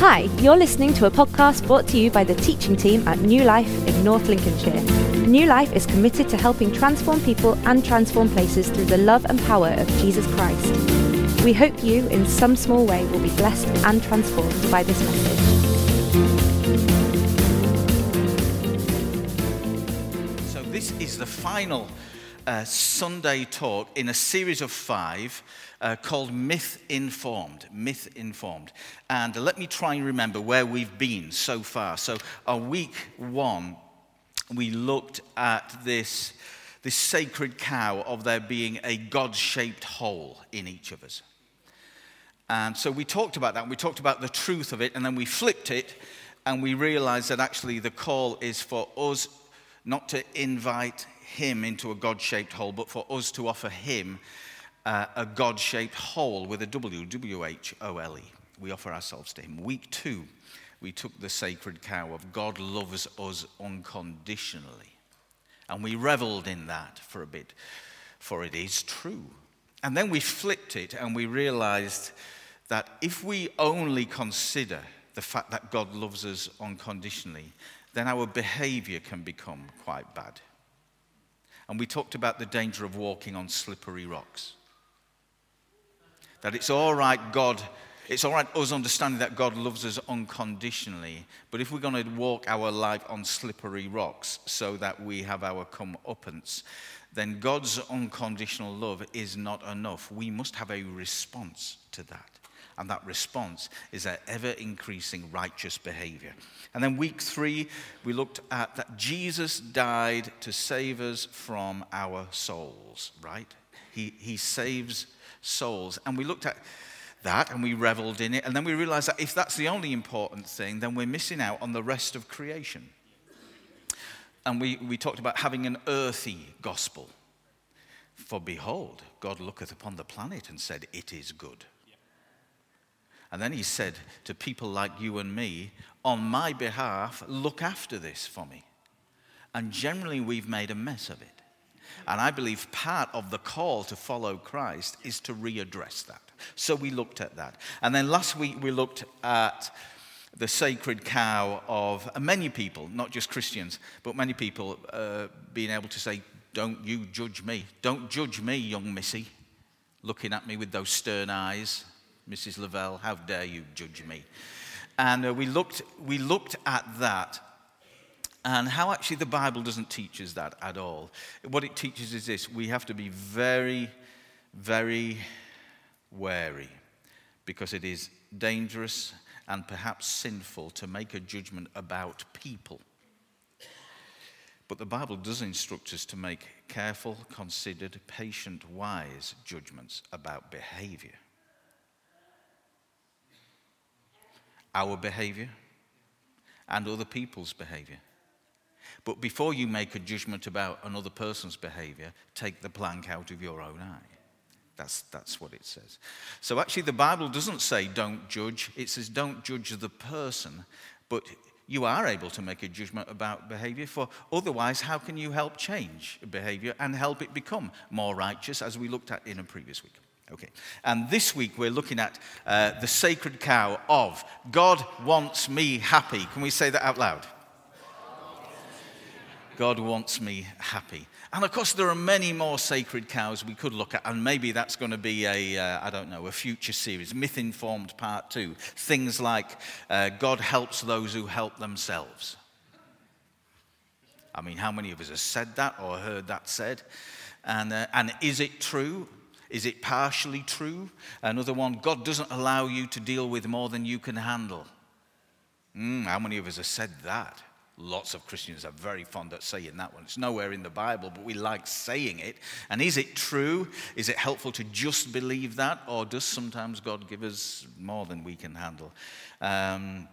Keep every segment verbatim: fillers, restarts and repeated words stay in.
Hi, you're listening to a podcast brought to you by the teaching team at New Life in North Lincolnshire. New Life is committed to helping transform people and transform places through the love and power of Jesus Christ. We hope you, in some small way, will be blessed and transformed by this message. So this is the final uh, Sunday talk in a series of five uh, called Myth Informed. Myth Informed. And let me try and remember where we've been so far. So on week one, we looked at this, this sacred cow of there being a God-shaped hole in each of us. And so we talked about that, and we talked about the truth of it, and then we flipped it, and we realized that actually the call is for us not to invite him into a God-shaped hole, but for us to offer him uh, a God-shaped hole with a W, W H O L E. We offer ourselves to him. Week two, we took the sacred cow of God loves us unconditionally. And we reveled in that for a bit, for it is true. And then we flipped it and we realized that if we only consider the fact that God loves us unconditionally, then our behavior can become quite bad. And we talked about the danger of walking on slippery rocks. That it's all right, God, it's all right us understanding that God loves us unconditionally, but if we're going to walk our life on slippery rocks so that we have our comeuppance, then God's unconditional love is not enough. We must have a response to that. And that response is an ever-increasing righteous behavior. And then week three, we looked at that Jesus died to save us from our souls, right? He, he saves souls. And we looked at that and we reveled in it. And then we realized that if that's the only important thing, then we're missing out on the rest of creation. And we, we talked about having an earthy gospel. For behold, God looketh upon the planet and said, it is good. And then he said to people like you and me, on my behalf, look after this for me. And generally we've made a mess of it. And I believe part of the call to follow Christ is to readdress that. So we looked at that. And then last week we looked at the sacred cow of many people, not just Christians, but many people uh, being able to say, don't you judge me. Don't judge me, young missy, looking at me with those stern eyes. Missus Lavelle, how dare you judge me? And uh, we looked we looked at that and how actually the Bible doesn't teach us that at all. What it teaches is this: we have to be very, very wary because it is dangerous and perhaps sinful to make a judgment about people. But the Bible does instruct us to make careful, considered, patient, wise judgments about behavior. Our behavior and other people's behavior. But before you make a judgment about another person's behavior, take the plank out of your own eye. That's, that's what it says. So actually the Bible doesn't say don't judge. It says don't judge the person, but you are able to make a judgment about behavior, for otherwise how can you help change behavior and help it become more righteous, as we looked at in a previous week. Okay, and this week we're looking at uh, the sacred cow of God wants me happy. Can we say that out loud? God wants me happy. And of course there are many more sacred cows we could look at, and maybe that's going to be a, uh, I don't know, a future series, Myth Informed Part two. Things like uh, God helps those who help themselves. I mean, how many of us have said that or heard that said? And uh, and is it true? Is it partially true? Another one, God doesn't allow you to deal with more than you can handle. Mm, how many of us have said that? Lots of Christians are very fond of saying that one. It's nowhere in the Bible, but we like saying it. And is it true? Is it helpful to just believe that? Or does sometimes God give us more than we can handle? Um,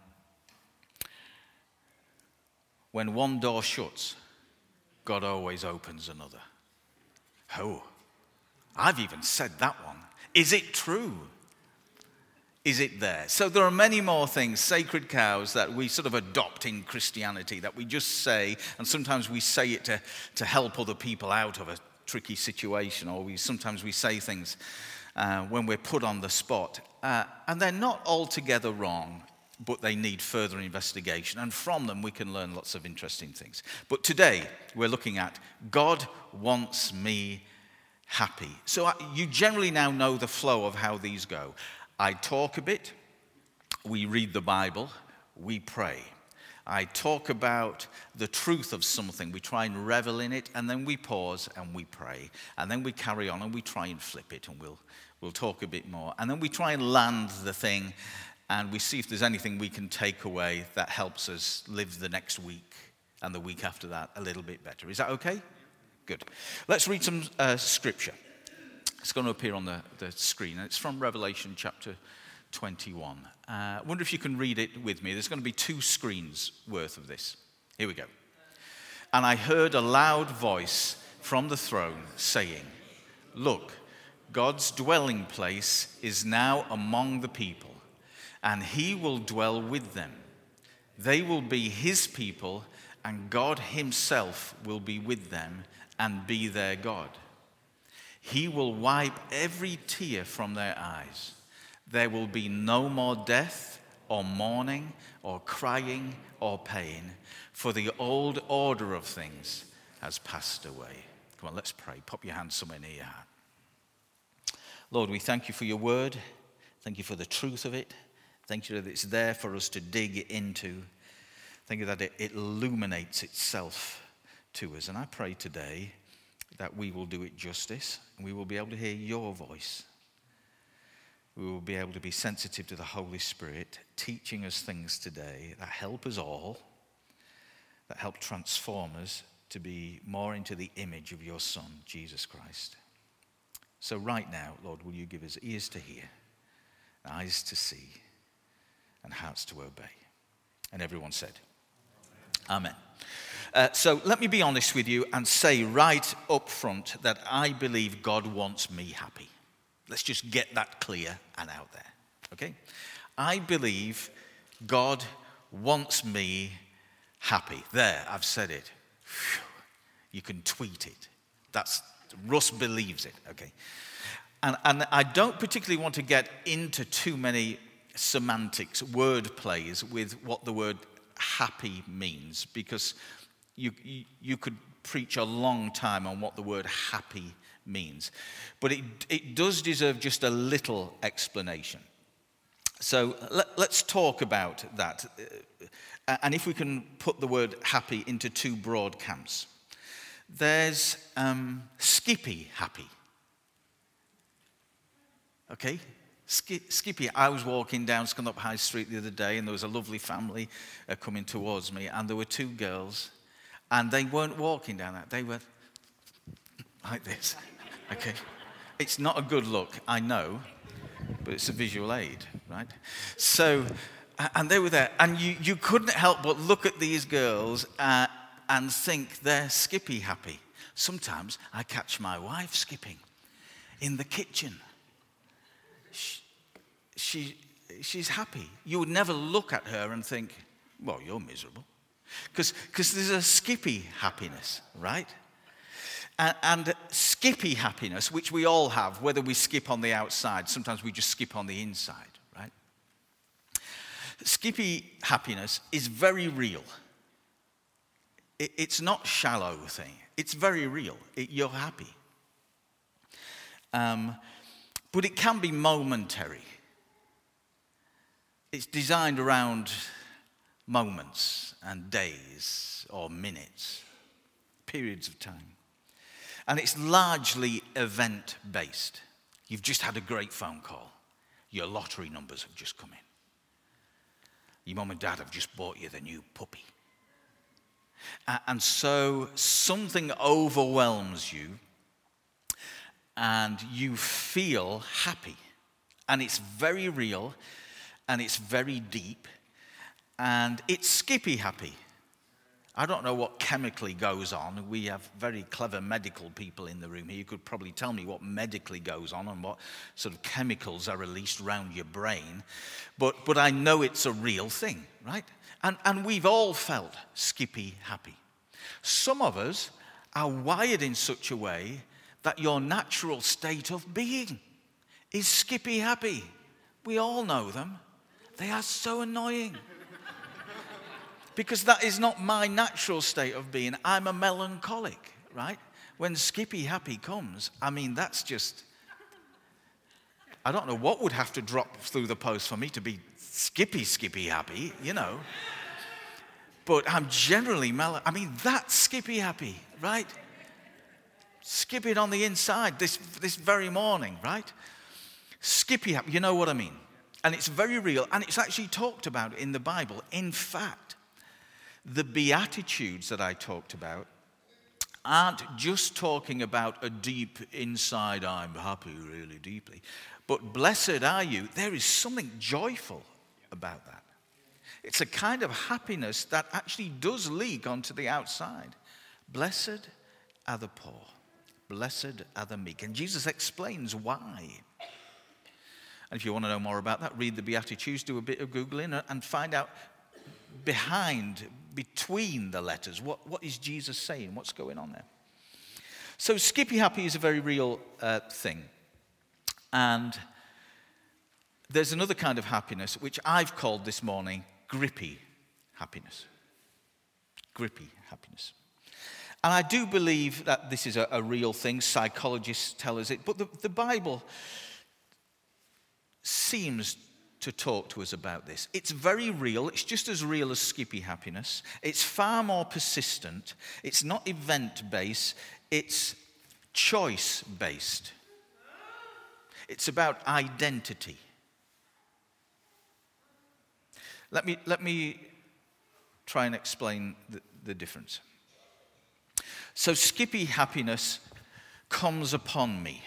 when one door shuts, God always opens another. Oh. I've even said that one. Is it true? Is it there? So there are many more things, sacred cows, that we sort of adopt in Christianity, that we just say, and sometimes we say it to, to help other people out of a tricky situation, or we sometimes we say things uh, when we're put on the spot. Uh, and they're not altogether wrong, but they need further investigation. And from them, we can learn lots of interesting things. But today, we're looking at God wants me happy. So I, you generally now know the flow of how these go. I talk a bit, we read the Bible, we pray. I talk about the truth of something, we try and revel in it, and then we pause and we pray. And then we carry on and we try and flip it, and we'll, we'll talk a bit more. And then we try and land the thing, and we see if there's anything we can take away that helps us live the next week and the week after that a little bit better. Is that okay? Good. Let's read some uh, scripture. It's going to appear on the, the screen, and it's from Revelation chapter twenty-one. I uh, wonder if you can read it with me. There's going to be two screens worth of this. Here we go. And I heard a loud voice from the throne saying, "Look, God's dwelling place is now among the people, and he will dwell with them. They will be his people, and God himself will be with them and be their God. He will wipe every tear from their eyes. There will be no more death or mourning or crying or pain, for the old order of things has passed away." Come on, let's pray. Pop your hand somewhere near your heart. Lord, we thank you for your word. Thank you for the truth of it. Thank you that it's there for us to dig into. Thank you that it illuminates itself to us. And I pray today that we will do it justice, and we will be able to hear your voice. We will be able to be sensitive to the Holy Spirit, teaching us things today that help us all, that help transform us to be more into the image of your Son, Jesus Christ. So right now, Lord, will you give us ears to hear, eyes to see, and hearts to obey? And everyone said, Amen. Uh, so let me be honest with you and say right up front that I believe God wants me happy. Let's just get that clear and out there, okay? I believe God wants me happy. There, I've said it. Whew. You can tweet it. That's, Russ believes it, okay? And, and I don't particularly want to get into too many semantics, word plays with what the word happy means, because you, you, you could preach a long time on what the word happy means. But it, it does deserve just a little explanation. So let, let's talk about that. Uh, and if we can put the word happy into two broad camps. There's um, skippy happy. Okay? Sk- skippy. I was walking down Scunthorpe High Street the other day, and there was a lovely family uh, coming towards me, and there were two girls, and they weren't walking down that. They were like this. Okay? It's not a good look, I know, but it's a visual aid, right? So, and they were there, and you, you couldn't help but look at these girls uh, and think they're skippy happy. Sometimes I catch my wife skipping in the kitchen. She, she, she's happy. You would never look at her and think, well, you're miserable. Because there's a skippy happiness, right? And, and skippy happiness, which we all have, whether we skip on the outside, sometimes we just skip on the inside, right? Skippy happiness is very real. It, it's not shallow thing. It's very real. It, you're happy. Um, but it can be momentary. It's designed around moments and days or minutes, periods of time. And it's largely event-based. You've just had a great phone call. Your lottery numbers have just come in. Your mum and dad have just bought you the new puppy. And so something overwhelms you, and you feel happy. And it's very real, and it's very deep, and it's skippy happy. I don't know what chemically goes on. We have very clever medical people in the room here. You could probably tell me what medically goes on and what sort of chemicals are released around your brain. But, but I know it's a real thing, right? And, and we've all felt skippy happy. Some of us are wired in such a way that your natural state of being is skippy happy. We all know them. They are so annoying. Because that is not my natural state of being. I'm a melancholic, right? When Skippy Happy comes, I mean, that's just, I don't know what would have to drop through the post for me to be Skippy, Skippy Happy, you know. But I'm generally mel. I mean, that's Skippy Happy, right? Skipping on the inside this, this very morning, right? Skippy Happy, you know what I mean. And it's very real, and it's actually talked about in the Bible. In fact, the Beatitudes that I talked about aren't just talking about a deep inside, I'm happy really deeply. But blessed are you, there is something joyful about that. It's a kind of happiness that actually does leak onto the outside. Blessed are the poor. Blessed are the meek. And Jesus explains why. And if you want to know more about that, read the Beatitudes, do a bit of Googling, and find out behind, between the letters, what, what is Jesus saying? What's going on there? So Skippy Happy is a very real uh, thing. And there's another kind of happiness, which I've called this morning grippy happiness. Grippy happiness. And I do believe that this is a, a real thing. Psychologists tell us it. But the, the Bible seems to talk to us about this. It's very real. It's just as real as Skippy happiness. It's far more persistent. It's not event-based. It's choice-based. It's about identity. Let me, let me try and explain the, the difference. So Skippy happiness comes upon me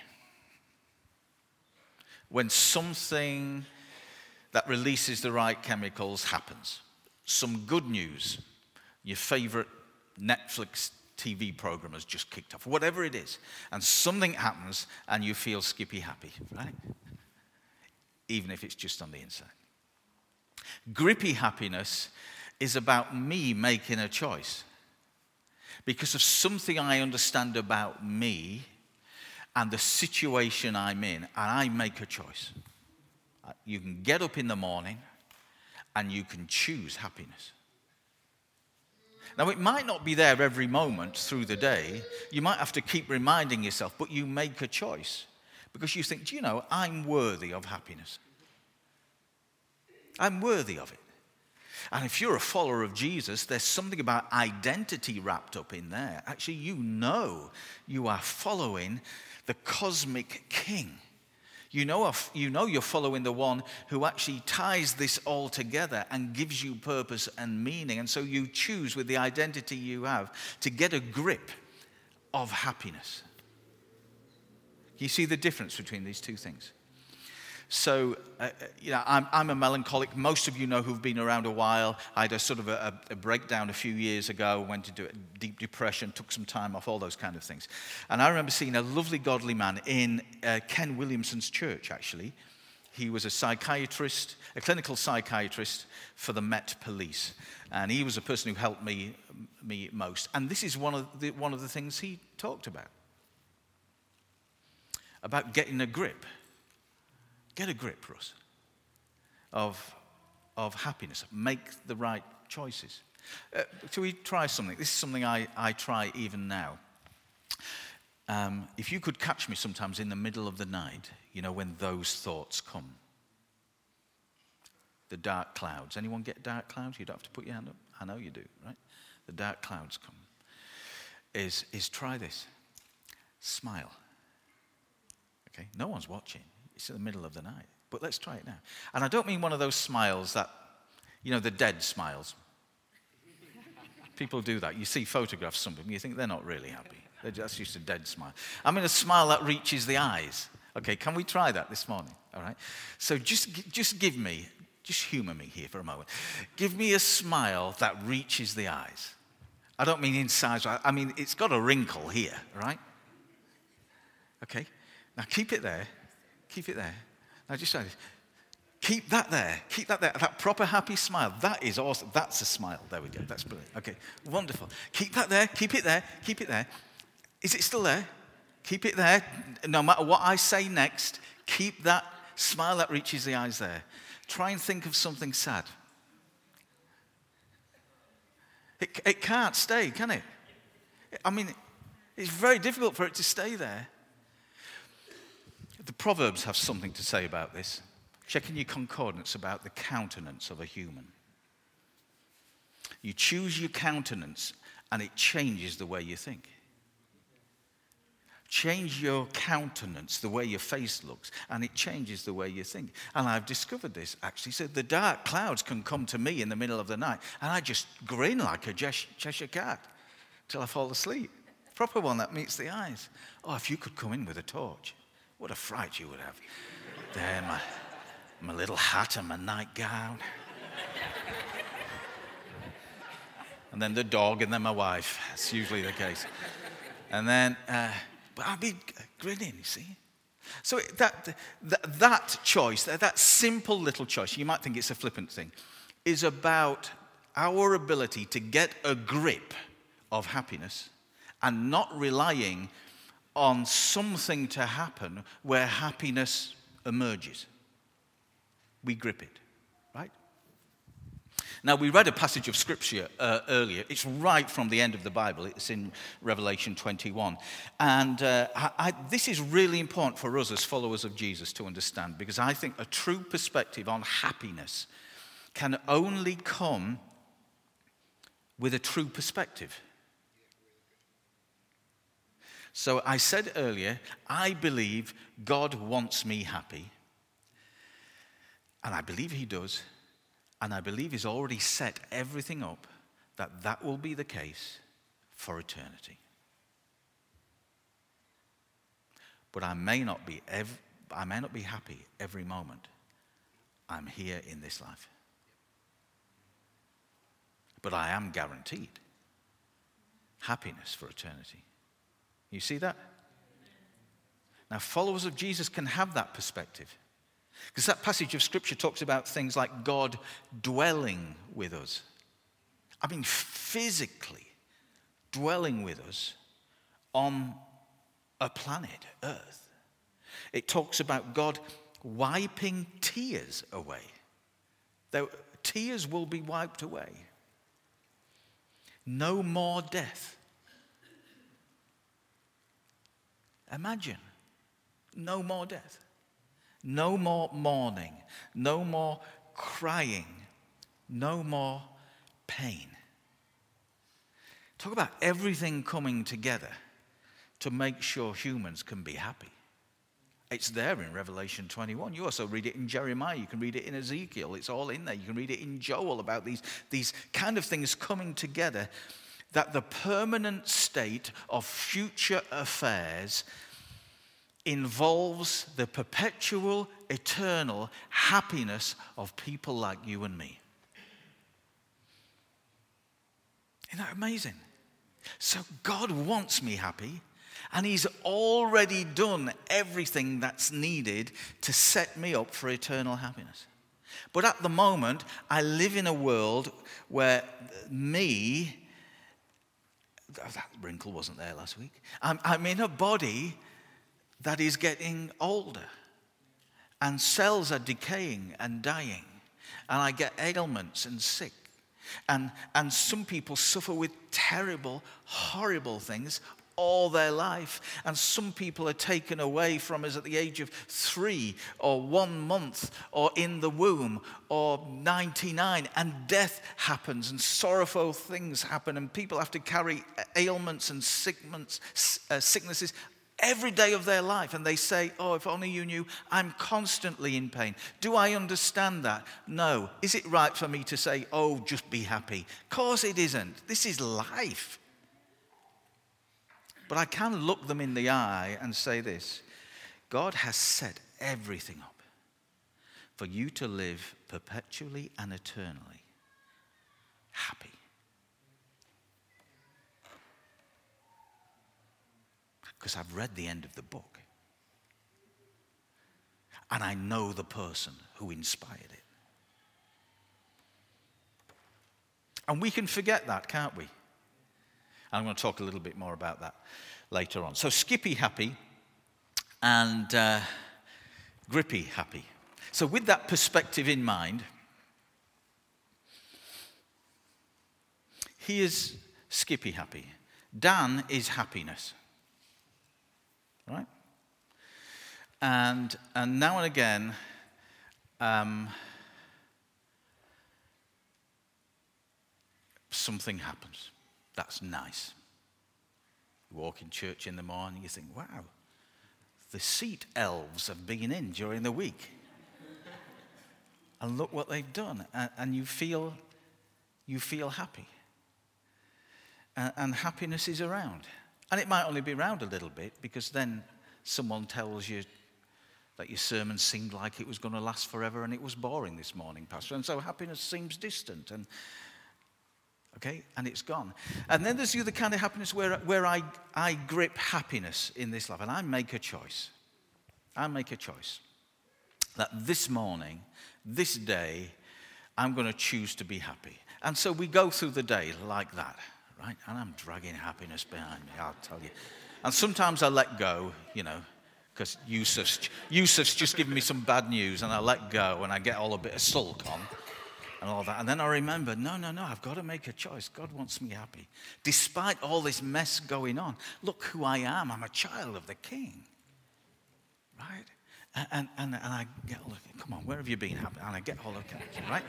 when something that releases the right chemicals happens. Some good news. Your favorite Netflix T V program has just kicked off. Whatever it is. And something happens and you feel Skippy happy, right? Even if it's just on the inside. Grippy happiness is about me making a choice. Because of something I understand about me and the situation I'm in, and I make a choice. You can get up in the morning and you can choose happiness. Now, it might not be there every moment through the day. You might have to keep reminding yourself, but you make a choice because you think, do you know, I'm worthy of happiness. I'm worthy of it. And if you're a follower of Jesus, there's something about identity wrapped up in there. Actually, you know you are following the cosmic king. You know, you know you're following the one who actually ties this all together and gives you purpose and meaning. And so you choose with the identity you have to get a grip of happiness. You see the difference between these two things? So, uh, you know, I'm, I'm a melancholic. Most of you know who've been around a while. I had a sort of a, a breakdown a few years ago, went into a deep depression, took some time off, all those kind of things. And I remember seeing a lovely godly man in uh, Ken Williamson's church, actually. He was a psychiatrist, a clinical psychiatrist for the Met Police. And he was a person who helped me, me most. And this is one of the, one of the things he talked about. About getting a grip. Get a grip, Russ, of, of happiness. Make the right choices. Uh, so we try something. This is something I, I try even now. Um, if you could catch me sometimes in the middle of the night, you know, when those thoughts come. The dark clouds. Anyone get dark clouds? You don't have to put your hand up. I know you do, right? The dark clouds come. Is, is try this. Smile. Okay? No one's watching. It's in the middle of the night. But let's try it now. And I don't mean one of those smiles that, you know, the dead smiles. People do that. You see photographs of some of them, you think they're not really happy. They're just, that's just a dead smile. I mean a smile that reaches the eyes. Okay, can we try that this morning? All right? So just, just give me, just humor me here for a moment. Give me a smile that reaches the eyes. I don't mean inside. I mean, it's got a wrinkle here, right? Okay? Now keep it there. Keep it there. Now just try this. Keep that there. Keep that there. That proper happy smile. That is awesome. That's a smile. There we go. That's brilliant. Okay. Wonderful. Keep that there. Keep it there. Keep it there. Is it still there? Keep it there. No matter what I say next, keep that smile that reaches the eyes there. Try and think of something sad. It, it can't stay, can it? I mean, it's very difficult for it to stay there. The Proverbs have something to say about this. Check in your concordance about the countenance of a human. You choose your countenance and it changes the way you think. Change your countenance, the way your face looks, and it changes the way you think. And I've discovered this, actually. So the dark clouds can come to me in the middle of the night, and I just grin like a Cheshire cat till I fall asleep. Proper one that meets the eyes. Oh, if you could come in with a torch, what a fright you would have. There, my, my little hat and my nightgown. And then the dog, and then my wife. That's usually the case. And then... Uh, But I'll be grinning, you see. So that, that, that choice, that, that simple little choice, you might think it's a flippant thing, is about our ability to get a grip of happiness and not relying on something to happen where happiness emerges. We grip it, right? Now, we read a passage of Scripture uh, earlier. It's right from the end of the Bible. It's in Revelation twenty-one. And uh, I, I, this is really important for us as followers of Jesus to understand, because I think a true perspective on happiness can only come with a true perspective. So I said earlier, I believe God wants me happy. And I believe he does. And I believe he's already set everything up that that will be the case for eternity. But I may not be ev- I may not be happy every moment I'm here in this life. But I am guaranteed happiness for eternity. You see that? Now, followers of Jesus can have that perspective. Because that passage of Scripture talks about things like God dwelling with us. I mean, physically dwelling with us on a planet, Earth. It talks about God wiping tears away. The tears will be wiped away. No more death. Imagine, no more death. No more mourning, no more crying, no more pain. Talk about everything coming together to make sure humans can be happy. It's there in Revelation twenty-one. You also read it in Jeremiah. You can read it in Ezekiel. It's all in there. You can read it in Joel about these, these kind of things coming together, that the permanent state of future affairs involves the perpetual, eternal happiness of people like you and me. Isn't that amazing? So God wants me happy, and he's already done everything that's needed to set me up for eternal happiness. But at the moment, I live in a world where me, that wrinkle wasn't there last week, I'm, I'm in a body that is getting older, and cells are decaying and dying, and I get ailments and sick, and, and some people suffer with terrible, horrible things all their life, and some people are taken away from us at the age of three or one month or in the womb or ninety-nine, and death happens and sorrowful things happen, and people have to carry ailments and sickness, uh, sicknesses every day of their life, and they say, oh, if only you knew, I'm constantly in pain. Do I understand that? No. Is it right for me to say, oh, just be happy? Of course it isn't. This is life. But I can look them in the eye and say this: God has set everything up for you to live perpetually and eternally happy. Because I've read the end of the book. And I know the person who inspired it. And we can forget that, can't we? I'm going to talk a little bit more about that later on. So Skippy happy and uh, Grippy happy. So with that perspective in mind, he is Skippy happy. Dan is happiness. Right? And, and now and again, um, something happens. That's nice. You walk in church in the morning, you think, wow, the seat elves have been in during the week. And look what they've done. And, and you feel, you feel happy. And, and happiness is around. And it might only be around a little bit, because then someone tells you that your sermon seemed like it was going to last forever and it was boring this morning, Pastor. And so happiness seems distant. And okay, and it's gone. And then there's the other kind of happiness where, where I, I grip happiness in this life. And I make a choice. I make a choice. That this morning, this day, I'm going to choose to be happy. And so we go through the day like that, right? And I'm dragging happiness behind me, I'll tell you. And sometimes I let go, you know, because Yusuf's, Yusuf's just given me some bad news, and I let go, and I get all a bit of sulk on. And all that. And then I remember, no, no, no, I've got to make a choice. God wants me happy. Despite all this mess going on, look who I am. I'm a child of the King. Right? And, and, and, and I get all of it. Come on, where have you been? And I get all of it, right?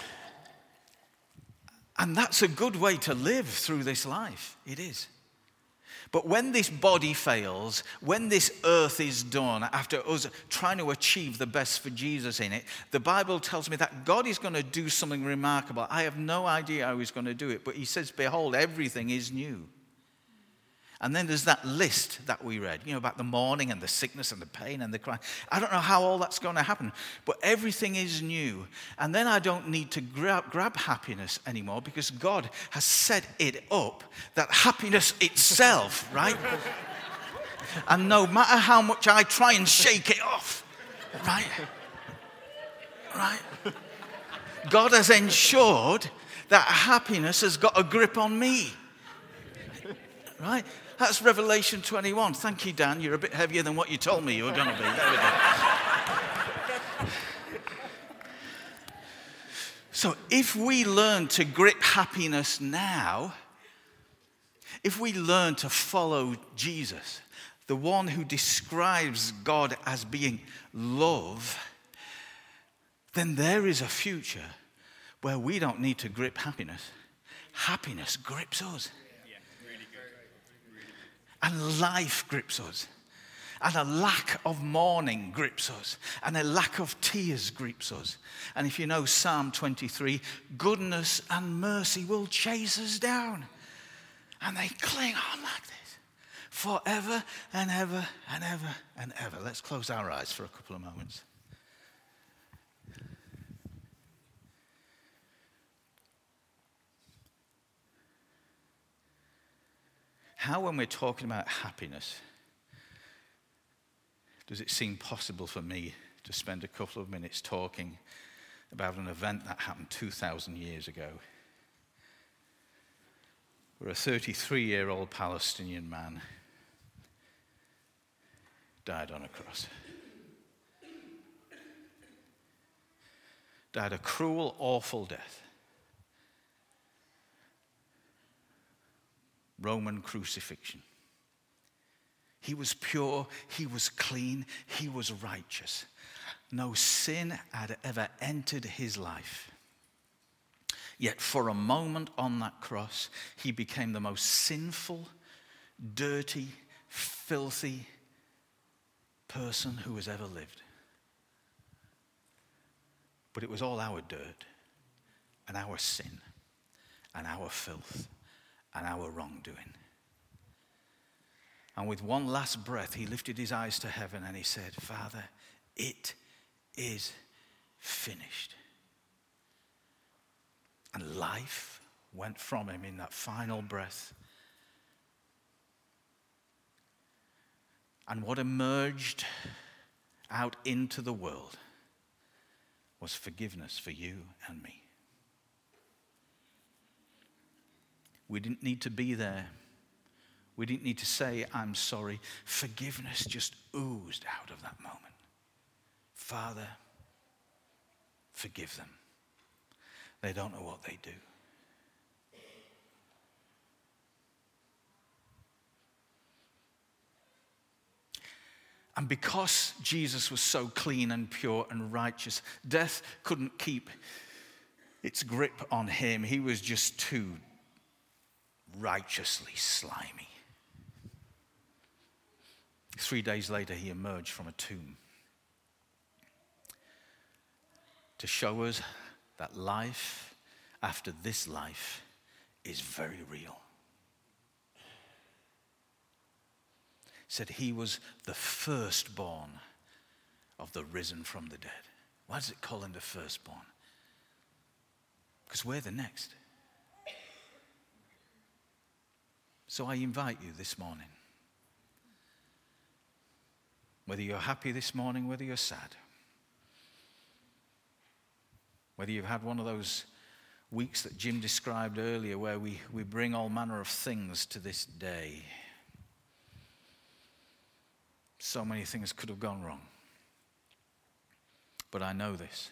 And that's a good way to live through this life. It is. But when this body fails, when this earth is done, after us trying to achieve the best for Jesus in it, the Bible tells me that God is going to do something remarkable. I have no idea how he's going to do it, but he says, behold, everything is new. And then there's that list that we read, you know, about the mourning and the sickness and the pain and the crying. I don't know how all that's going to happen, but everything is new. And then I don't need to grab, grab happiness anymore, because God has set it up that happiness itself, right? And no matter how much I try and shake it off, right? Right? God has ensured that happiness has got a grip on me. Right? That's Revelation twenty-one. Thank you, Dan. You're a bit heavier than what you told me you were going to be. There we go. So if we learn to grip happiness now, if we learn to follow Jesus, the one who describes God as being love, then there is a future where we don't need to grip happiness. Happiness grips us. And life grips us. And a lack of mourning grips us. And a lack of tears grips us. And if you know Psalm twenty-three, goodness and mercy will chase us down. And they cling on like this. Forever and ever and ever and ever. Let's close our eyes for a couple of moments. How, when we're talking about happiness, does it seem possible for me to spend a couple of minutes talking about an event that happened two thousand years ago, where a thirty-three-year-old Palestinian man died on a cross? Died a cruel, awful death. Roman crucifixion. He was pure, he was clean, he was righteous. No sin had ever entered his life. Yet for a moment on that cross, he became the most sinful, dirty, filthy person who has ever lived. But it was all our dirt and our sin and our filth and our wrongdoing. And with one last breath, he lifted his eyes to heaven and he said, Father, it is finished. And life went from him in that final breath. And what emerged out into the world was forgiveness for you and me. We didn't need to be there. We didn't need to say, I'm sorry. Forgiveness just oozed out of that moment. Father, forgive them. They don't know what they do. And because Jesus was so clean and pure and righteous, death couldn't keep its grip on him. He was just too righteously slimy. Three days later, he emerged from a tomb to show us that life after this life is very real. Said he was the firstborn of the risen from the dead. Why does it call him the firstborn? Because we're the next. So I invite you this morning, whether you're happy this morning, whether you're sad, whether you've had one of those weeks that Jim described earlier where we, we bring all manner of things to this day. So many things could have gone wrong. But I know this,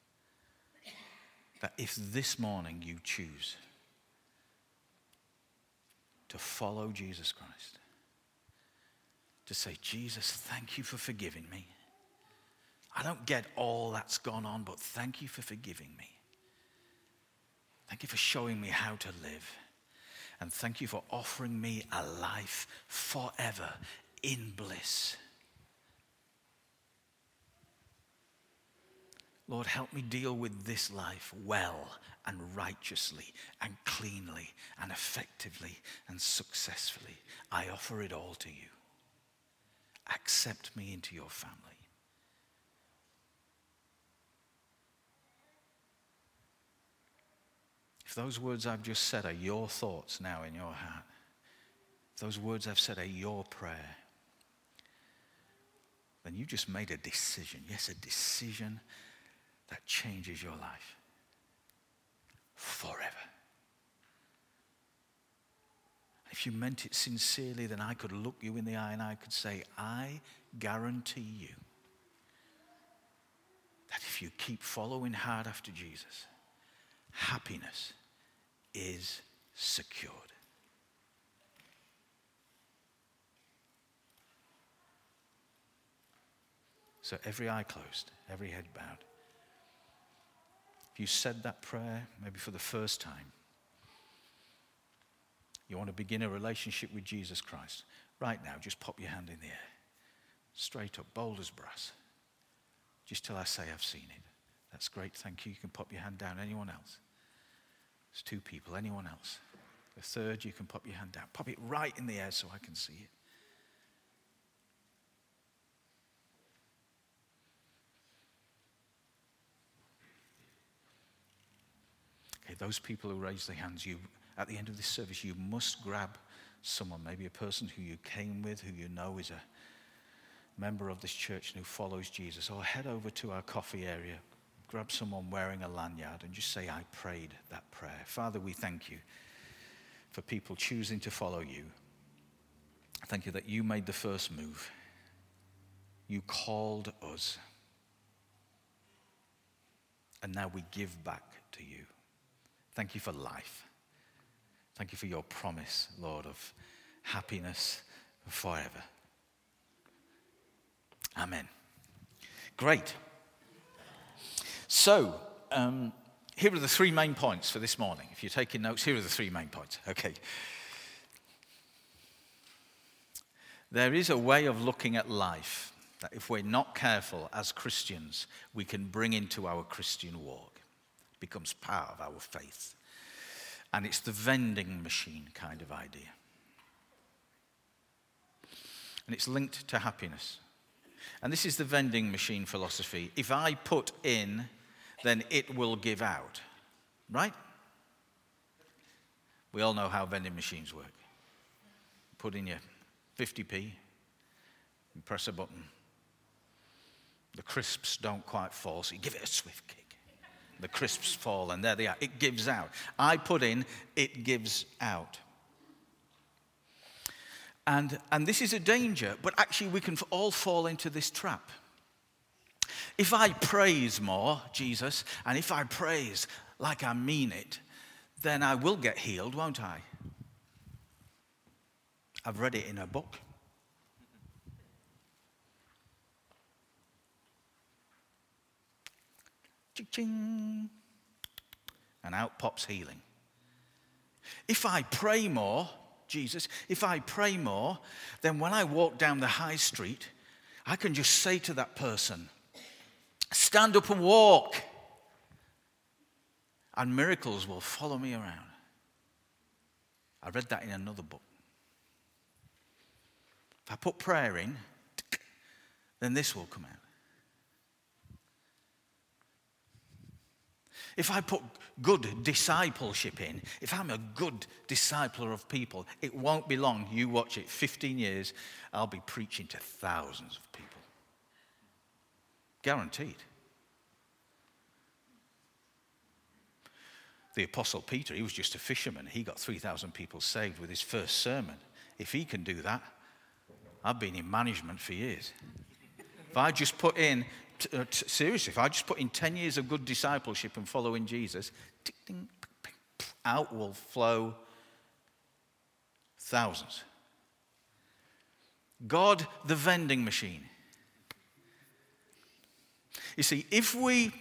that if this morning you choose to follow Jesus Christ, to say, Jesus, thank you for forgiving me. I don't get all that's gone on, but thank you for forgiving me. Thank you for showing me how to live. And thank you for offering me a life forever in bliss. Lord, help me deal with this life well and righteously and cleanly and effectively and successfully. I offer it all to you. Accept me into your family. If those words I've just said are your thoughts now in your heart, if those words I've said are your prayer, then you just made a decision. Yes, a decision that changes your life forever. If you meant it sincerely, then I could look you in the eye and I could say, I guarantee you that if you keep following hard after Jesus, happiness is secured. So every eye closed, every head bowed. If you said that prayer, maybe for the first time, you want to begin a relationship with Jesus Christ, right now, just pop your hand in the air. Straight up, bold as brass. Just till I say I've seen it. That's great, thank you. You can pop your hand down. Anyone else? There's two people. Anyone else? The third, you can pop your hand down. Pop it right in the air so I can see it. Okay, those people who raise their hands, you at the end of this service, you must grab someone, maybe a person who you came with, who you know is a member of this church and who follows Jesus, or head over to our coffee area, grab someone wearing a lanyard and just say, I prayed that prayer. Father, we thank you for people choosing to follow you. Thank you that you made the first move. You called us. And now we give back to you. Thank you for life. Thank you for your promise, Lord, of happiness forever. Amen. Great. So, um, here are the three main points for this morning. If you're taking notes, here are the three main points. Okay. There is a way of looking at life that if we're not careful as Christians, we can bring into our Christian walk. It becomes part of our faith. And it's the vending machine kind of idea. And it's linked to happiness. And this is the vending machine philosophy. If I put in, then it will give out. Right? We all know how vending machines work. Put in your fifty p, and press a button. The crisps don't quite fall, so you give it a swift kick. The crisps fall, and there they are. It gives out. I put in, it gives out. And, and this is a danger, but actually we can all fall into this trap. If I praise more, Jesus, and if I praise like I mean it, then I will get healed, won't I? I've read it in a book. Ching, and out pops healing. If I pray more, Jesus, if I pray more, then when I walk down the high street, I can just say to that person, stand up and walk. And miracles will follow me around. I read that in another book. If I put prayer in, then this will come out. If I put good discipleship in, if I'm a good discipler of people, it won't be long. You watch it, fifteen years, I'll be preaching to thousands of people. Guaranteed. The Apostle Peter, he was just a fisherman. He got three thousand people saved with his first sermon. If he can do that, I've been in management for years. If I just put in, t- uh, t- seriously, if I just put in ten years of good discipleship and following Jesus, tick, ding, pick, pick, out will flow thousands. God, the vending machine. You see, if we...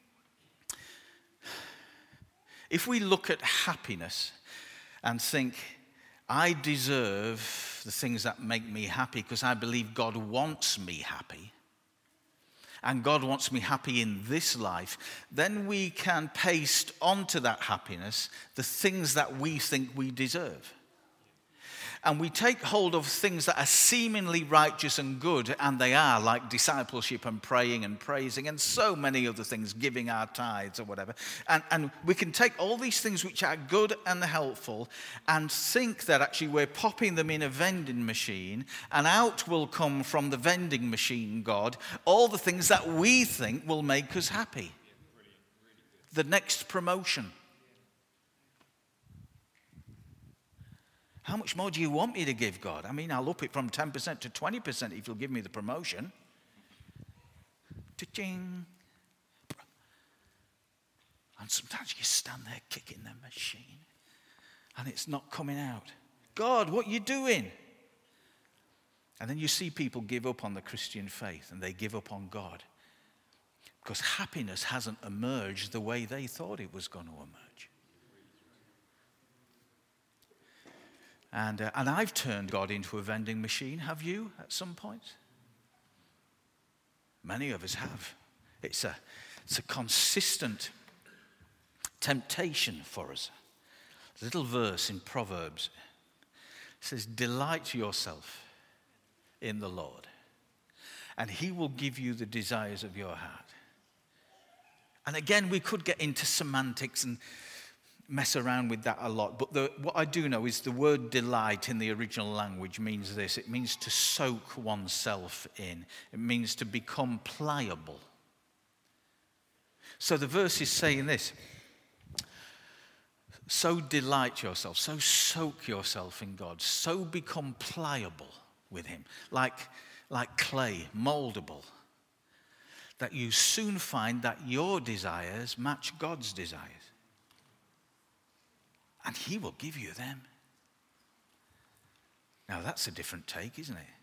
If we look at happiness and think, I deserve the things that make me happy because I believe God wants me happy, and God wants me happy in this life, then we can paste onto that happiness the things that we think we deserve. And we take hold of things that are seemingly righteous and good, and they are, like discipleship and praying and praising and so many other things, giving our tithes or whatever. And, and we can take all these things which are good and helpful and think that actually we're popping them in a vending machine, and out will come from the vending machine, God, all the things that we think will make us happy. The next promotion. How much more do you want me to give, God? I mean, I'll up it from ten percent to twenty percent if you'll give me the promotion. Cha-ching. And sometimes you stand there kicking the machine and it's not coming out. God, what are you doing? And then you see people give up on the Christian faith and they give up on God because happiness hasn't emerged the way they thought it was going to emerge. And, uh, and I've turned God into a vending machine. Have you at some point? Many of us have. It's a, it's a consistent temptation for us. A little verse in Proverbs. It says, delight yourself in the Lord, and he will give you the desires of your heart. And again, we could get into semantics and mess around with that a lot. But the, what I do know is the word delight in the original language means this. It means to soak oneself in. It means to become pliable. So the verse is saying this. So delight yourself. So soak yourself in God. So become pliable with him. Like, like clay, moldable. That you soon find that your desires match God's desires. And he will give you them. Now that's a different take, isn't it?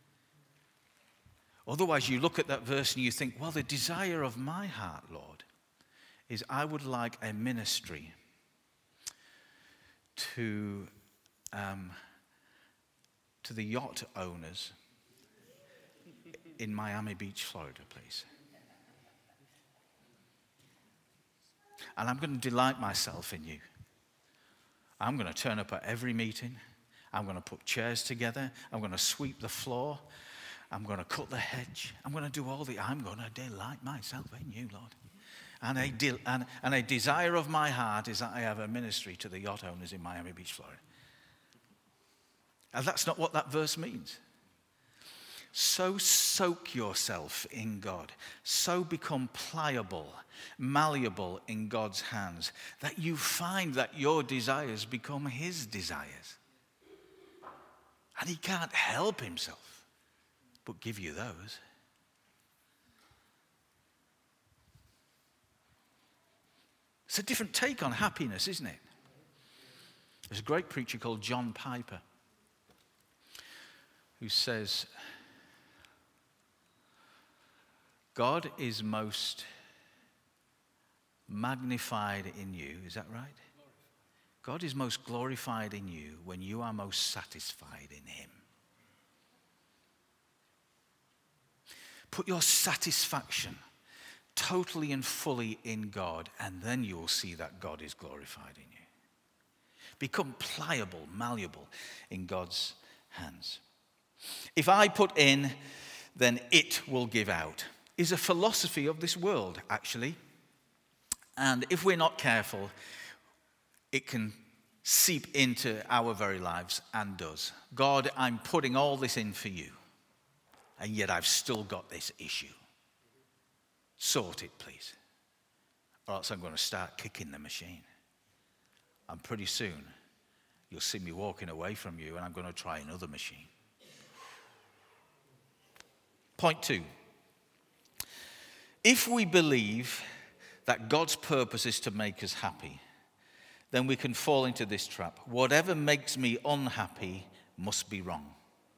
Otherwise you look at that verse and you think, well, the desire of my heart, Lord, is I would like a ministry to, um, to the yacht owners in Miami Beach, Florida, please. And I'm going to delight myself in you. I'm going to turn up at every meeting. I'm going to put chairs together. I'm going to sweep the floor. I'm going to cut the hedge. I'm going to do all the, I'm going to delight myself in you, Lord. And a, de, and, and a desire of my heart is that I have a ministry to the yacht owners in Miami Beach, Florida. And that's not what that verse means. So soak yourself in God. So become pliable, malleable in God's hands that you find that your desires become his desires. And he can't help himself but give you those. It's a different take on happiness, isn't it? There's a great preacher called John Piper who says, God is most magnified in you. Is that right? God is most glorified in you when you are most satisfied in him. Put your satisfaction totally and fully in God, and then you will see that God is glorified in you. Become pliable, malleable in God's hands. If I put in, then it will give out, is a philosophy of this world, actually. And if we're not careful, it can seep into our very lives, and does. God, I'm putting all this in for you, and yet I've still got this issue. Sort it, please. Or else I'm going to start kicking the machine. And pretty soon, you'll see me walking away from you, and I'm going to try another machine. Point two. If we believe that God's purpose is to make us happy, then we can fall into this trap. Whatever makes me unhappy must be wrong.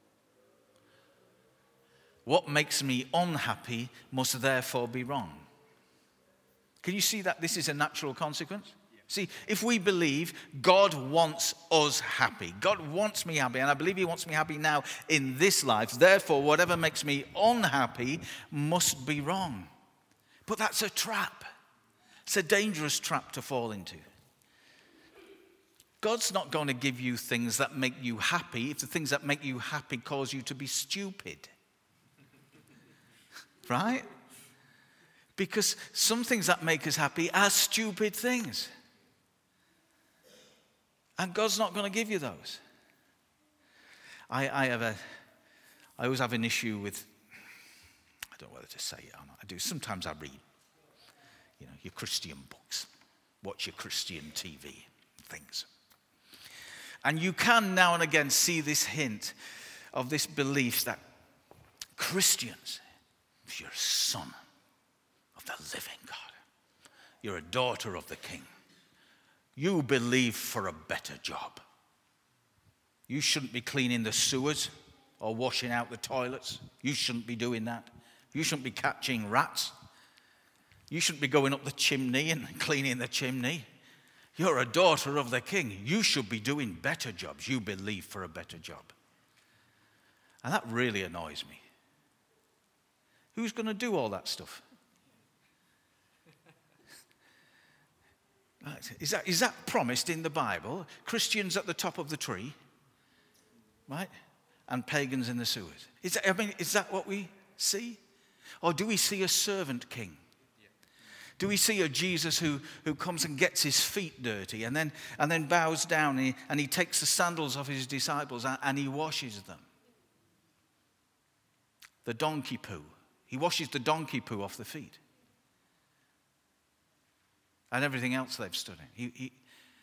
What makes me unhappy must therefore be wrong. Can you see that this is a natural consequence? See, if we believe God wants us happy, God wants me happy, and I believe he wants me happy now in this life, therefore whatever makes me unhappy must be wrong. But that's a trap. It's a dangerous trap to fall into. God's not going to give you things that make you happy if the things that make you happy cause you to be stupid. Right? Because some things that make us happy are stupid things. And God's not going to give you those. I, I have a, I always have an issue with, I don't know whether to say it or not. I do. Sometimes I read, you know, your Christian books, watch your Christian T V, things. And you can now and again see this hint of this belief that Christians, if you're a son of the living God, you're a daughter of the King, you believe for a better job. You shouldn't be cleaning the sewers or washing out the toilets. You shouldn't be doing that. You shouldn't be catching rats. You shouldn't be going up the chimney and cleaning the chimney. You're a daughter of the King. You should be doing better jobs. You believe for a better job. And that really annoys me. Who's going to do all that stuff? Right. Is that, is that promised in the Bible? Christians at the top of the tree, right? And pagans in the sewers. Is that, I mean, is that what we see? Or do we see a servant king? Do we see a Jesus who, who comes and gets his feet dirty and then, and then bows down and he, and he takes the sandals of his disciples and, and he washes them? The donkey poo. He washes the donkey poo off the feet. And everything else they've stood in. He, he...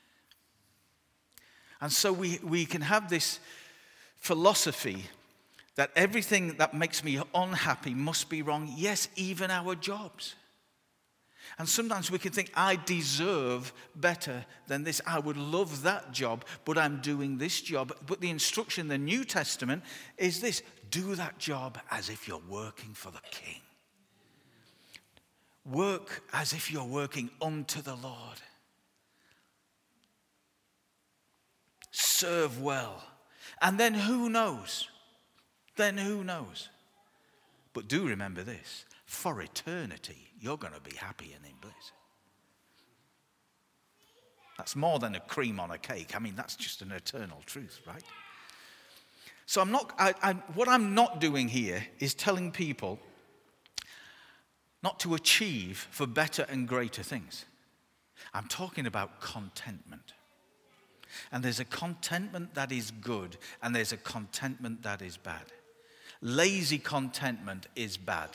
And so we, we can have this philosophy that everything that makes me unhappy must be wrong. Yes, even our jobs. And sometimes we can think, I deserve better than this. I would love that job, but I'm doing this job. But the instruction in the New Testament is this: do that job as if you're working for the King. Work as if you're working unto the Lord. Serve well. And then who knows? Then who knows? But do remember this: for eternity, you're going to be happy and in bliss. That's more than a cream on a cake. I mean, that's just an eternal truth, right? So I'm not. I, I, what I'm not doing here is telling people not to achieve for better and greater things. I'm talking about contentment. And there's a contentment that is good, and there's a contentment that is bad. Lazy contentment is bad.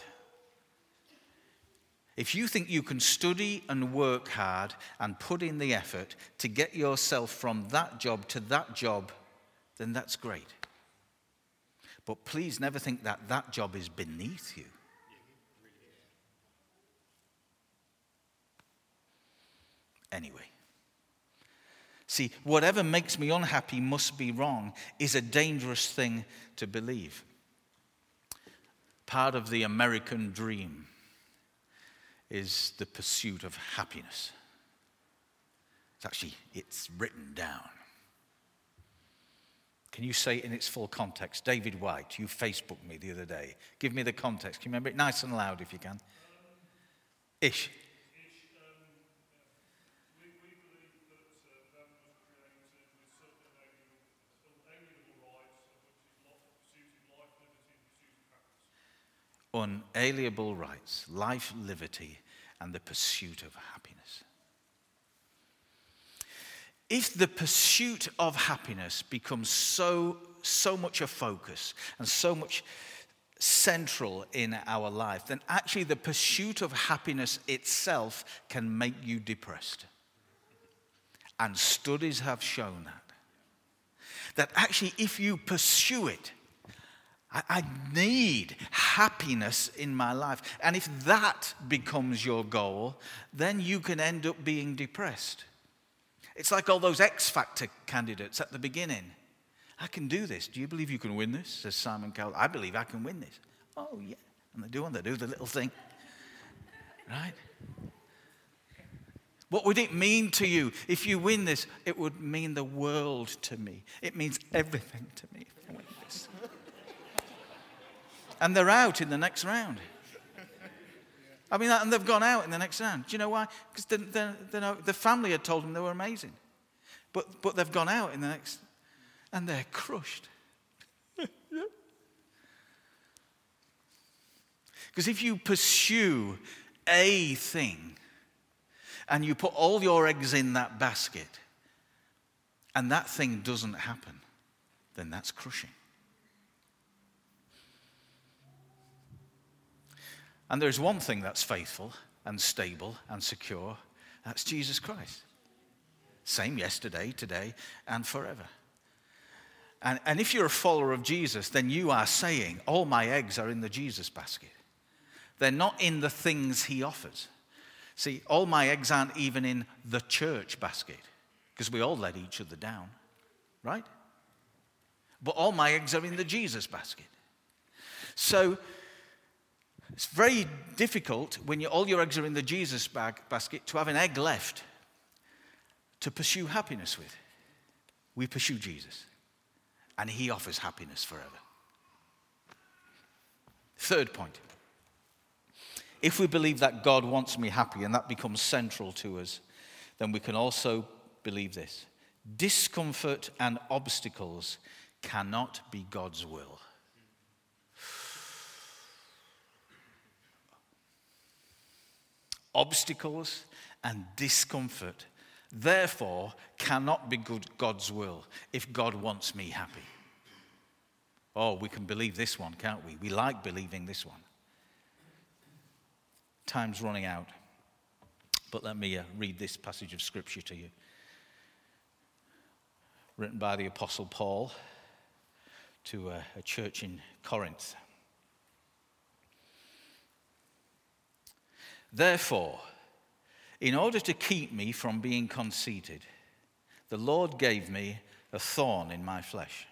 If you think you can study and work hard and put in the effort to get yourself from that job to that job, then that's great. But please never think that that job is beneath you. anyway. See, whatever makes me unhappy must be wrong is a dangerous thing to believe. Part of the American dream is the pursuit of happiness. It's actually, it's written down. Can you say it in its full context? David White, you Facebooked me the other day. Give me the context. Can you remember it nice and loud if you can? Ish. Unalienable rights, life, liberty, and the pursuit of happiness. If the pursuit of happiness becomes so, so much a focus and so much central in our life, then actually the pursuit of happiness itself can make you depressed. And studies have shown that. That actually if you pursue it, I need happiness in my life. And if that becomes your goal, then you can end up being depressed. It's like all those X Factor candidates at the beginning. I can do this. Do you believe you can win this? Says Simon Cowell. I believe I can win this. Oh, yeah. And they do, and they do the little thing. Right? What would it mean to you if you win this? It would mean the world to me. It means everything to me if I win this. And they're out in the next round. I mean, and they've gone out in the next round. Do you know why? Because the, the, the, the family had told them they were amazing. But, but they've gone out in the next, and they're crushed. Because if you pursue a thing, and you put all your eggs in that basket, and that thing doesn't happen, then that's crushing. And there's one thing that's faithful and stable and secure. That's Jesus Christ. Same yesterday, today, and forever. And, and if you're a follower of Jesus, then you are saying, all my eggs are in the Jesus basket. They're not in the things he offers. See, all my eggs aren't even in the church basket, because we all let each other down, right? But all my eggs are in the Jesus basket. So it's very difficult when you, all your eggs are in the Jesus bag, basket to have an egg left to pursue happiness with. We pursue Jesus, and he offers happiness forever. Third point. If we believe that God wants me happy and that becomes central to us, then we can also believe this. Discomfort and obstacles cannot be God's will. Obstacles and discomfort, therefore, cannot be good God's will if God wants me happy. Oh, we can believe this one, can't we? We like believing this one. Time's running out, but let me uh, read this passage of Scripture to you. Written by the Apostle Paul to uh, a church in Corinth. Therefore, in order to keep me from being conceited, the Lord gave me a thorn in my flesh.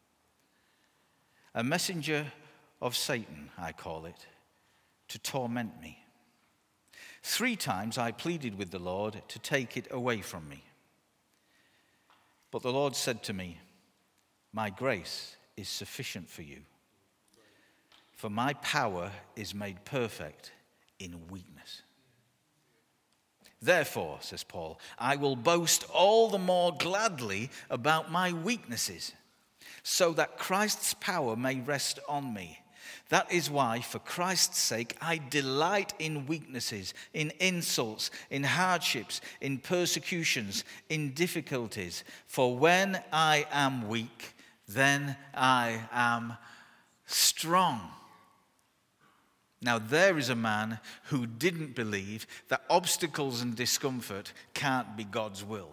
A messenger of Satan, I call it, to torment me. Three times I pleaded with the Lord to take it away from me. But the Lord said to me, my grace is sufficient for you, for my power is made perfect in weakness. Therefore, says Paul, I will boast all the more gladly about my weaknesses, so that Christ's power may rest on me. That is why, for Christ's sake, I delight in weaknesses, in insults, in hardships, in persecutions, in difficulties. For when I am weak, then I am strong. Now, there is a man who didn't believe that obstacles and discomfort can't be God's will.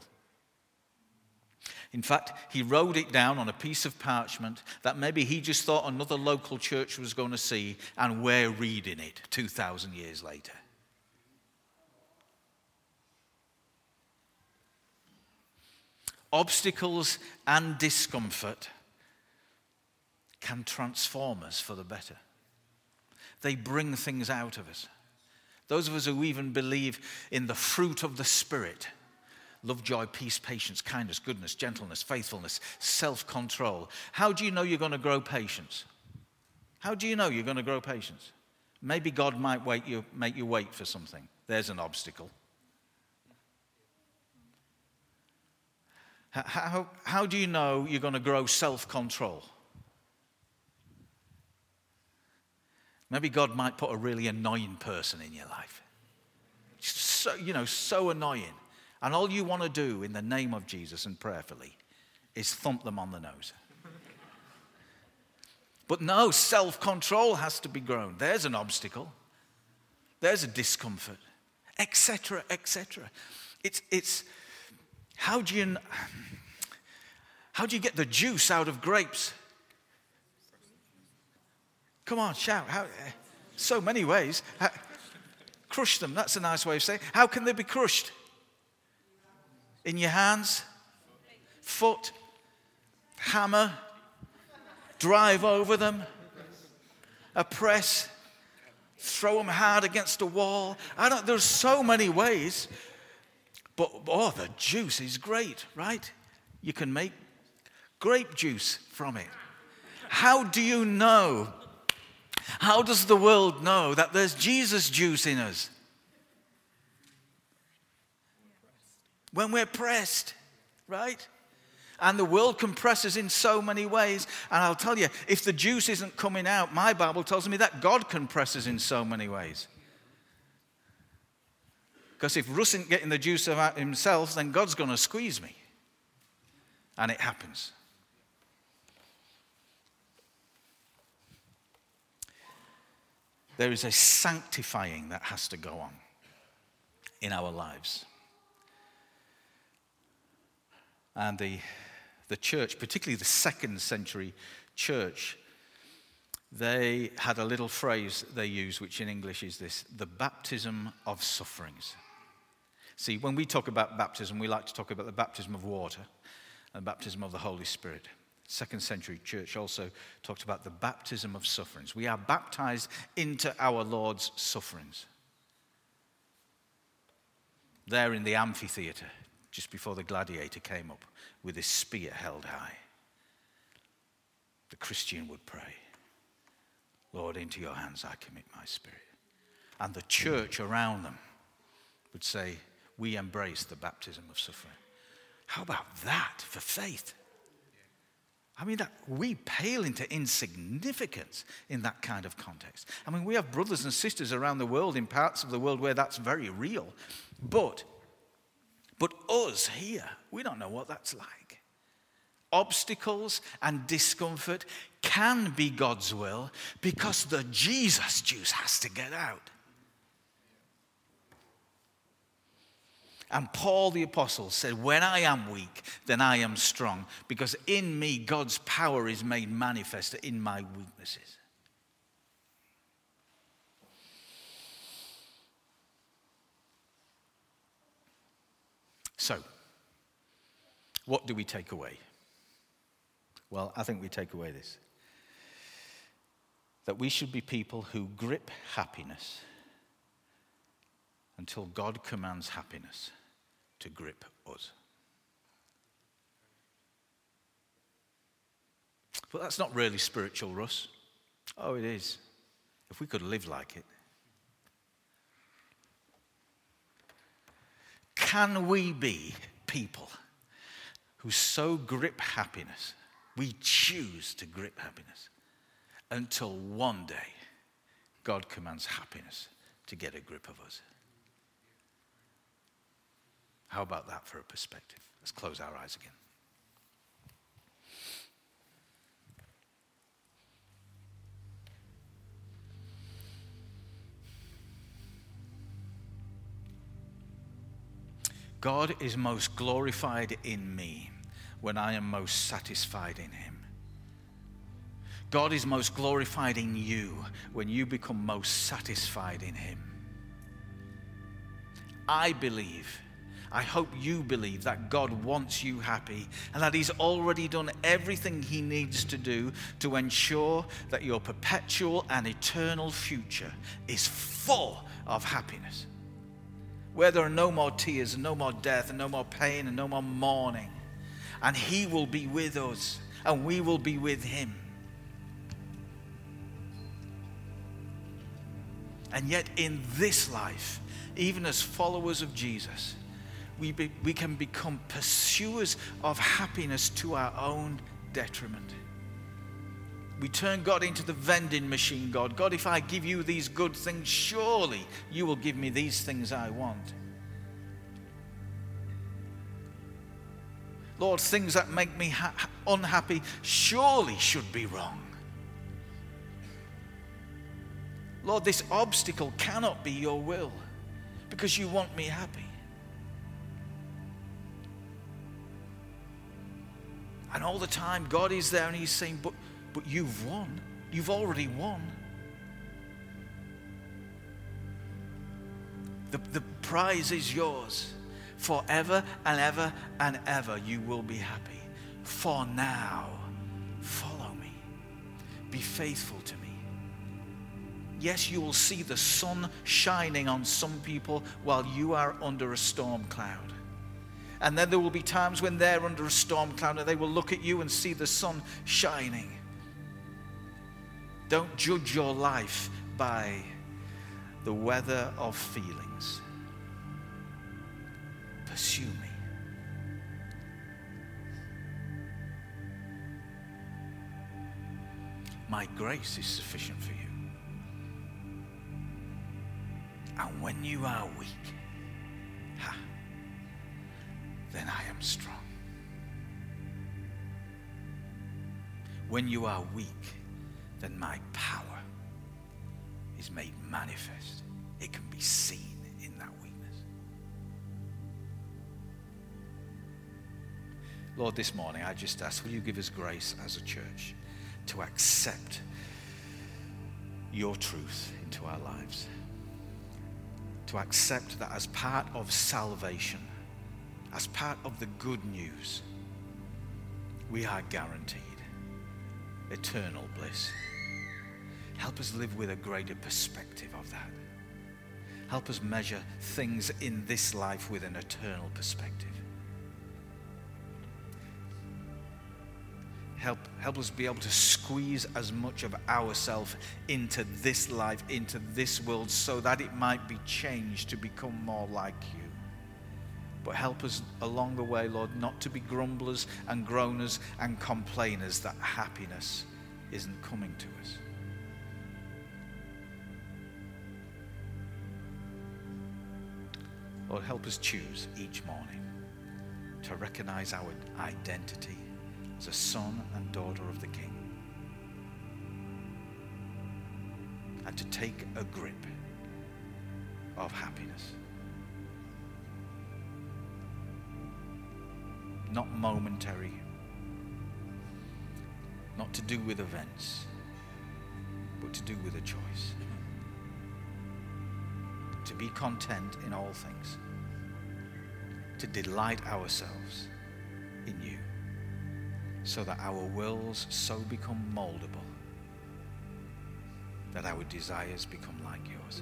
In fact, he wrote it down on a piece of parchment that maybe he just thought another local church was going to see, and we're reading it two thousand years later. Obstacles and discomfort can transform us for the better. They bring things out of us. Those of us who even believe in the fruit of the Spirit, love, joy, peace, patience, kindness, goodness, gentleness, faithfulness, self-control. How do you know you're going to grow patience? How do you know you're going to grow patience? Maybe God might wait you, make you wait for something. There's an obstacle. How, how do you know you're going to grow self-control? Maybe God might put a really annoying person in your life. So, you know, so annoying. And all you want to do in the name of Jesus and prayerfully is thump them on the nose. But no, self-control has to be grown. There's an obstacle. There's a discomfort, et cetera, et cetera. It's, it's, how do you, how do you get the juice out of grapes? Come on, shout. How, so many ways. How, crush them. That's a nice way of saying it. How can they be crushed? In your hands? Foot? Hammer? Drive over them? A press? Throw them hard against a wall? I don't, there's so many ways. But, oh, the juice is great, right? You can make grape juice from it. How do you know? How does the world know that there's Jesus juice in us? When we're pressed, right? And the world can press us in so many ways. And I'll tell you, if the juice isn't coming out, my Bible tells me that God can press us in so many ways. Because if Russ isn't getting the juice out himself, then God's going to squeeze me. And it happens. There is a sanctifying that has to go on in our lives. And the, the church, particularly the second century church, they had a little phrase they used, which in English is this: the baptism of sufferings. See, when we talk about baptism, we like to talk about the baptism of water and the baptism of the Holy Spirit. Second century church also talked about the baptism of sufferings. We are baptized into our Lord's sufferings. There in the amphitheater, just before the gladiator came up with his spear held high, the Christian would pray, Lord, into your hands I commit my spirit. And the church around them would say, we embrace the baptism of suffering. How about that for faith? I mean, that we pale into insignificance in that kind of context. I mean, we have brothers and sisters around the world, in parts of the world where that's very real. But, but us here, we don't know what that's like. Obstacles and discomfort can be God's will because the Jesus juice has to get out. And Paul the Apostle said, when I am weak, then I am strong, because in me God's power is made manifest in my weaknesses. So, what do we take away? Well, I think we take away this: that we should be people who grip happiness until God commands happiness to grip us. But that's not really spiritual, Russ. Oh, it is. If we could live like it. Can we be people who so grip happiness, we choose to grip happiness, until one day God commands happiness to get a grip of us? How about that for a perspective? Let's close our eyes again. God is most glorified in me when I am most satisfied in him. God is most glorified in you when you become most satisfied in him. I believe, I hope you believe that God wants you happy and that he's already done everything he needs to do to ensure that your perpetual and eternal future is full of happiness, where there are no more tears and no more death and no more pain and no more mourning. And he will be with us and we will be with him. And yet in this life, even as followers of Jesus, we, be, we can become pursuers of happiness to our own detriment. We turn God into the vending machine God. God, if I give you these good things, surely you will give me these things I want. Lord, things that make me ha- unhappy surely should be wrong. Lord, this obstacle cannot be your will because you want me happy. And all the time God is there and he's saying, but, but you've won. You've already won. The, the prize is yours. Forever and ever and ever you will be happy. For now, follow me. Be faithful to me. Yes, you will see the sun shining on some people while you are under a storm cloud. And then there will be times when they're under a storm cloud and they will look at you and see the sun shining. Don't judge your life by the weather of feelings. Pursue me. My grace is sufficient for you. And when you are weak, ha, then I am strong. When you are weak, then my power is made manifest. It can be seen in that weakness. Lord, this morning I just ask, will you give us grace as a church to accept your truth into our lives? To accept that as part of salvation, as part of the good news, we are guaranteed eternal bliss. Help us live with a greater perspective of that. Help us measure things in this life with an eternal perspective. Help, help us be able to squeeze as much of ourselves into this life, into this world, so that it might be changed to become more like you. But help us along the way, Lord, not to be grumblers and groaners and complainers that happiness isn't coming to us. Lord, help us choose each morning to recognize our identity as a son and daughter of the King, and to take a grip of happiness. Not momentary, not to do with events, but to do with a choice. To be content in all things, to delight ourselves in you, so that our wills so become moldable that our desires become like yours.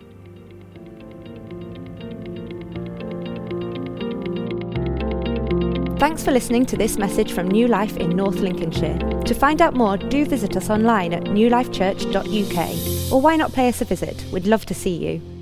Thanks for listening to this message from New Life in North Lincolnshire. To find out more, do visit us online at new life church dot U K, or why not pay us a visit? We'd love to see you.